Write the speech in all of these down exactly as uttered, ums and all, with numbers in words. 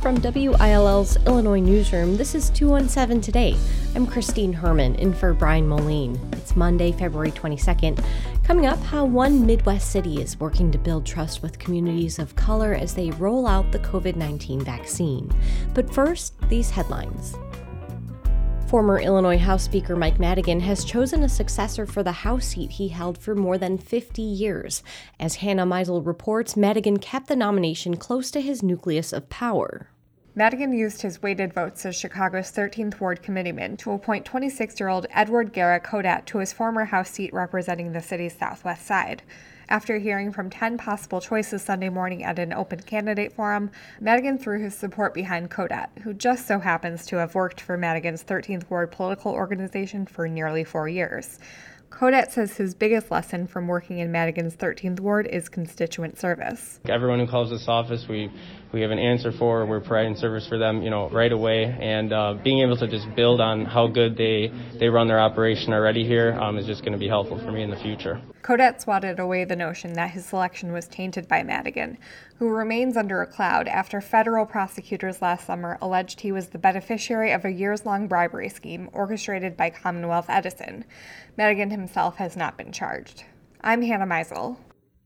From W I L L's Illinois Newsroom, this is two one seven Today. I'm Christine Herman, in for Brian Moline. It's Monday, February twenty-second. Coming up, how one Midwest city is working to build trust with communities of color as they roll out the covid nineteen vaccine. But first, these headlines. Former Illinois House Speaker Mike Madigan has chosen a successor for the House seat he held for more than fifty years. As Hannah Meisel reports, Madigan kept the nomination close to his nucleus of power. Madigan used his weighted votes as Chicago's thirteenth Ward committeeman to appoint twenty-six-year-old Edward Guerra Codat to his former House seat representing the city's southwest side. After hearing from ten possible choices Sunday morning at an open candidate forum, Madigan threw his support behind Codat, who just so happens to have worked for Madigan's thirteenth Ward political organization for nearly four years. Codat says his biggest lesson from working in Madigan's thirteenth Ward is constituent service. Everyone who calls this office, we we have an answer for. We're providing service for them, you know, right away. And uh, being able to just build on how good they, they run their operation already here um, is just going to be helpful for me in the future. Codat swatted away the notion that his selection was tainted by Madigan, who remains under a cloud after federal prosecutors last summer alleged he was the beneficiary of a years-long bribery scheme orchestrated by Commonwealth Edison. Madigan himself has not been charged. I'm Hannah Meisel.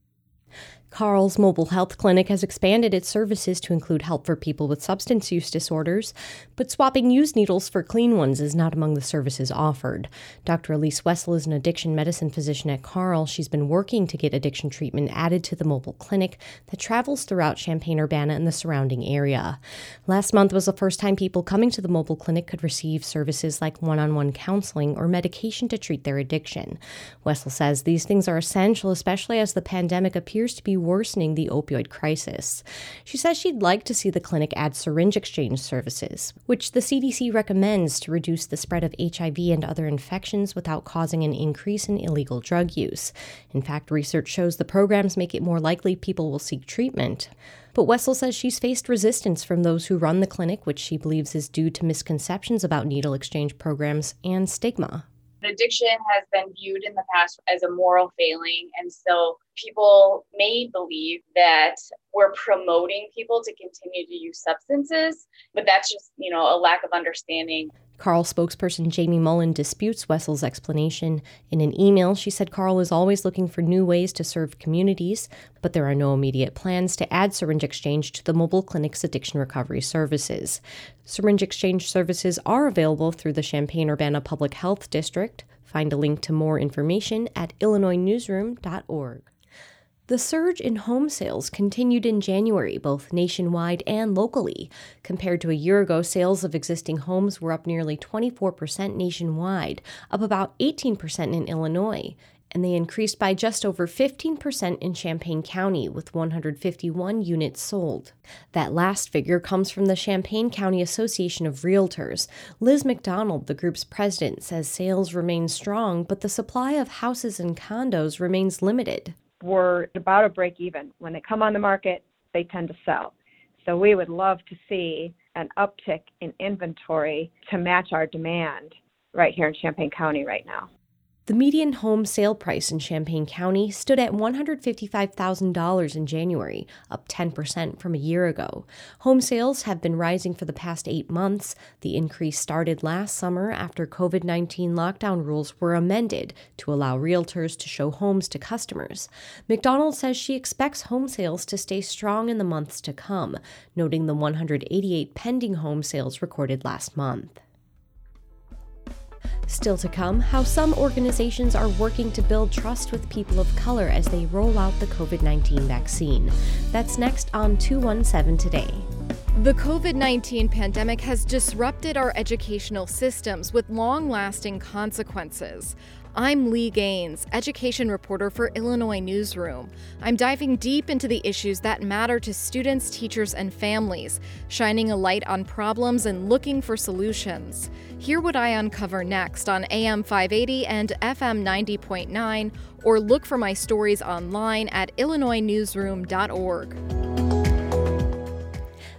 Carle's Mobile Health Clinic has expanded its services to include help for people with substance use disorders, but swapping used needles for clean ones is not among the services offered. Doctor Elise Wessel is an addiction medicine physician at Carle. She's been working to get addiction treatment added to the mobile clinic that travels throughout Champaign-Urbana and the surrounding area. Last month was the first time people coming to the mobile clinic could receive services like one-on-one counseling or medication to treat their addiction. Wessel says these things are essential, especially as the pandemic appears to be worsening the opioid crisis. She says she'd like to see the clinic add syringe exchange services, which the C D C recommends to reduce the spread of H I V and other infections without causing an increase in illegal drug use. In fact, research shows the programs make it more likely people will seek treatment. But Wessel says she's faced resistance from those who run the clinic, which she believes is due to misconceptions about needle exchange programs and stigma. Addiction has been viewed in the past as a moral failing, and so people may believe that we're promoting people to continue to use substances, but that's just, you know, a lack of understanding. Carle spokesperson Jamie Mullen disputes Wessel's explanation. In an email, she said Carle is always looking for new ways to serve communities, but there are no immediate plans to add syringe exchange to the mobile clinic's addiction recovery services. Syringe exchange services are available through the Champaign-Urbana Public Health District. Find a link to more information at illinois newsroom dot org. The surge in home sales continued in January, both nationwide and locally. Compared to a year ago, sales of existing homes were up nearly twenty-four percent nationwide, up about eighteen percent in Illinois, and they increased by just over fifteen percent in Champaign County, with one hundred fifty-one units sold. That last figure comes from the Champaign County Association of Realtors. Liz McDonald, the group's president, says sales remain strong, but the supply of houses and condos remains limited. We're about a break even. When they come on the market, they tend to sell. So we would love to see an uptick in inventory to match our demand right here in Champaign County right now. The median home sale price in Champaign County stood at one hundred fifty-five thousand dollars in January, up ten percent from a year ago. Home sales have been rising for the past eight months. The increase started last summer after covid nineteen lockdown rules were amended to allow realtors to show homes to customers. McDonald says she expects home sales to stay strong in the months to come, noting the one hundred eighty-eight pending home sales recorded last month. Still to come, how some organizations are working to build trust with people of color as they roll out the covid nineteen vaccine. That's next on two one seven Today. The covid nineteen pandemic has disrupted our educational systems with long-lasting consequences. I'm Lee Gaines, education reporter for Illinois Newsroom. I'm diving deep into the issues that matter to students, teachers, and families, shining a light on problems and looking for solutions. Hear what I uncover next on A M five eighty and F M ninety point nine, or look for my stories online at illinois newsroom dot org.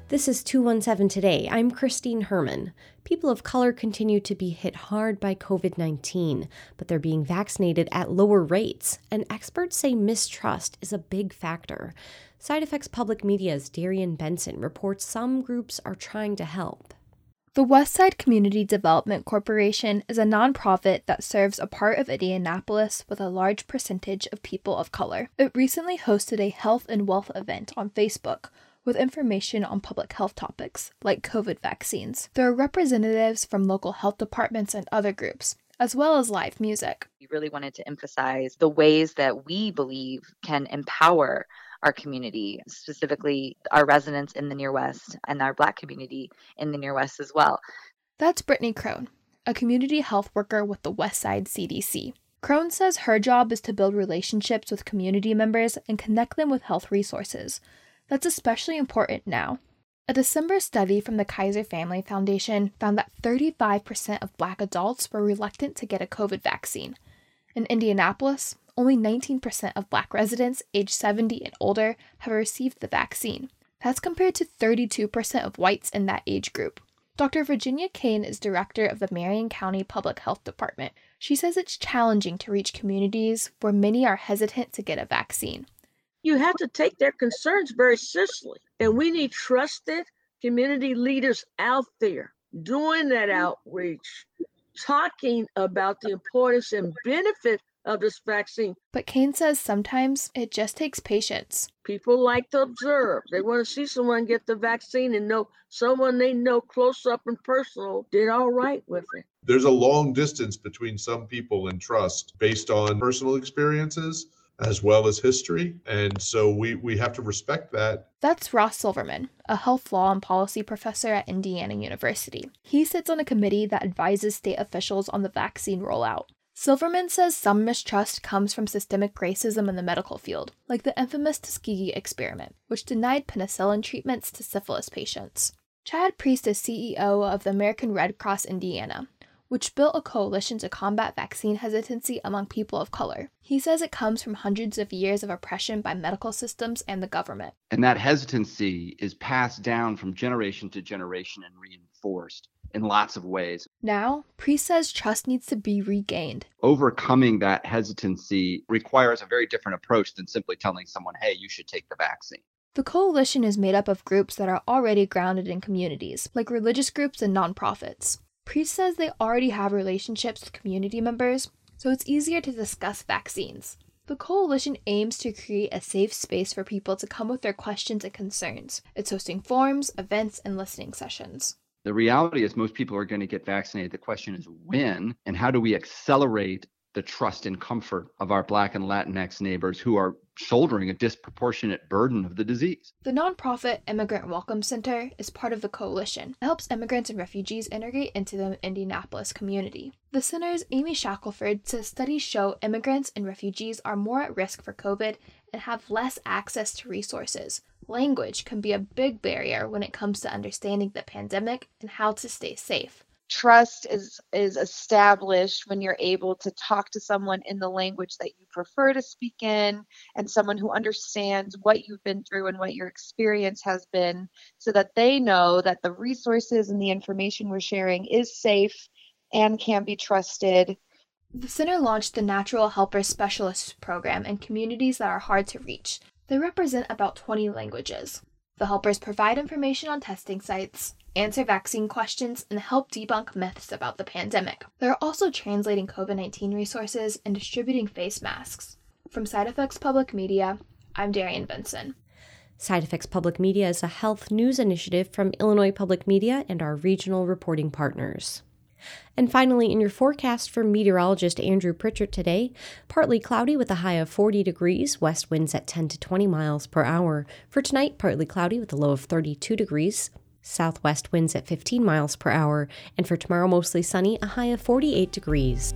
This is two one seven Today. I'm Christine Herman. People of color continue to be hit hard by covid nineteen, but they're being vaccinated at lower rates, and experts say mistrust is a big factor. Side Effects Public Media's Darian Benson reports some groups are trying to help. The Westside Community Development Corporation is a nonprofit that serves a part of Indianapolis with a large percentage of people of color. It recently hosted a health and wealth event on Facebook with information on public health topics, like COVID vaccines. There are representatives from local health departments and other groups, as well as live music. We really wanted to emphasize the ways that we believe can empower our community, specifically our residents in the Near West and our Black community in the Near West as well. That's Brittany Crone, a community health worker with the Westside C D C. Crone says her job is to build relationships with community members and connect them with health resources. That's especially important now. A December study from the Kaiser Family Foundation found that thirty-five percent of Black adults were reluctant to get a COVID vaccine. In Indianapolis, only nineteen percent of Black residents aged seventy and older have received the vaccine. That's compared to thirty-two percent of whites in that age group. Doctor Virginia Kane is director of the Marion County Public Health Department. She says it's challenging to reach communities where many are hesitant to get a vaccine. You have to take their concerns very seriously. And we need trusted community leaders out there doing that outreach, talking about the importance and benefit of this vaccine. But Kane says sometimes it just takes patience. People like to observe. They want to see someone get the vaccine and know someone they know close up and personal did all right with it. There's a long distance between some people and trust based on personal experiences as well as history. And so we, we have to respect that. That's Ross Silverman, a health law and policy professor at Indiana University. He sits on a committee that advises state officials on the vaccine rollout. Silverman says some mistrust comes from systemic racism in the medical field, like the infamous Tuskegee experiment, which denied penicillin treatments to syphilis patients. Chad Priest is C E O of the American Red Cross Indiana, which built a coalition to combat vaccine hesitancy among people of color. He says it comes from hundreds of years of oppression by medical systems and the government. And that hesitancy is passed down from generation to generation and reinforced in lots of ways. Now, Priest says trust needs to be regained. Overcoming that hesitancy requires a very different approach than simply telling someone, hey, you should take the vaccine. The coalition is made up of groups that are already grounded in communities, like religious groups and nonprofits. Priest says they already have relationships with community members, so it's easier to discuss vaccines. The coalition aims to create a safe space for people to come with their questions and concerns. It's hosting forums, events, and listening sessions. The reality is most people are going to get vaccinated. The question is when, and how do we accelerate the trust and comfort of our Black and Latinx neighbors who are shouldering a disproportionate burden of the disease. The nonprofit Immigrant Welcome Center is part of the coalition. It helps immigrants and refugees integrate into the Indianapolis community. The center's Amy Shackelford says studies show immigrants and refugees are more at risk for COVID and have less access to resources. Language can be a big barrier when it comes to understanding the pandemic and how to stay safe. Trust is is established when you're able to talk to someone in the language that you prefer to speak in, and someone who understands what you've been through and what your experience has been, so that they know that the resources and the information we're sharing is safe and can be trusted. The center launched the Natural Helper Specialist program in communities that are hard to reach. They represent about twenty languages. The helpers provide information on testing sites, answer vaccine questions, and help debunk myths about the pandemic. They're also translating COVID nineteen resources and distributing face masks. From Side Effects Public Media, I'm Darian Benson. Side Effects Public Media is a health news initiative from Illinois Public Media and our regional reporting partners. And finally, in your forecast for meteorologist Andrew Pritchard today, partly cloudy with a high of forty degrees, west winds at ten to twenty miles per hour. For tonight, partly cloudy with a low of thirty-two degrees, southwest winds at fifteen miles per hour. And for tomorrow, mostly sunny, a high of forty-eight degrees.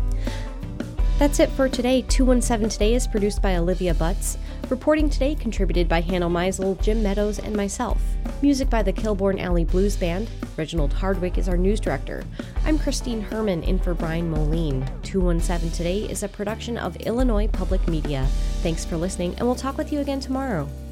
That's it for today. two one seven Today is produced by Olivia Butts. Reporting today contributed by Hannah Meisel, Jim Meadows, and myself. Music by the Kilbourne Alley Blues Band. Reginald Hardwick is our news director. I'm Christine Herman, in for Brian Moline. two one seven Today is a production of Illinois Public Media. Thanks for listening, and we'll talk with you again tomorrow.